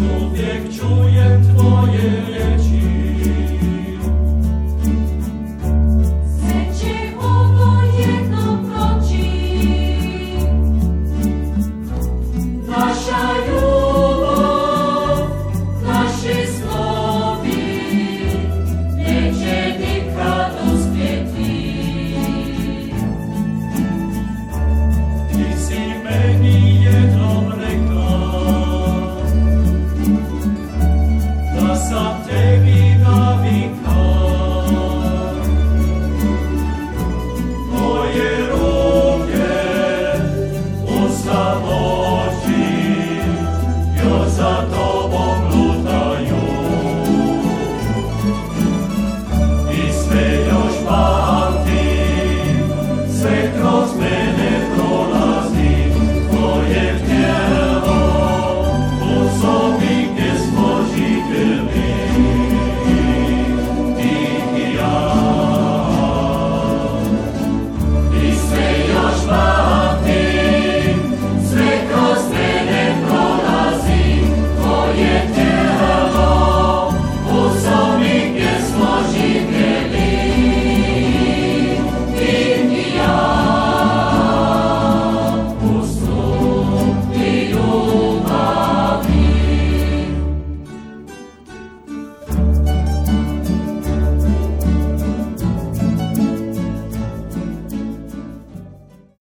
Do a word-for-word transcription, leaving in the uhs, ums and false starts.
uvijek čujem tvoje riječi. Sve će ovo jednom proći, naša ljubav, naši snovi, neće nikad uspjeti. Ti si meni jednom rekla da sam tebi navikao. Moje ruke u samoći još za to